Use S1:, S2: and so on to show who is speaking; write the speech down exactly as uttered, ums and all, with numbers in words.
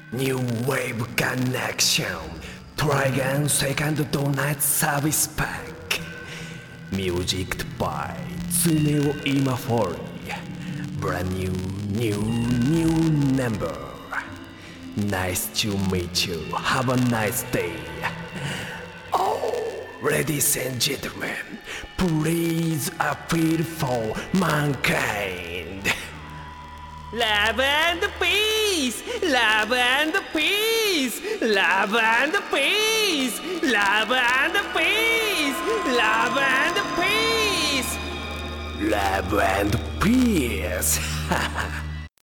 S1: New Wave Connection Dragon Second Donut Service Pack Music by Tsuneo Imafori. Brand new, new, new number. Nice to meet you. Have a nice day. Oh, ladies and gentlemen, please appeal for mankind.
S2: Love and peace, love and peace, love and peace, love and peace, love and peace.
S1: Love and peace.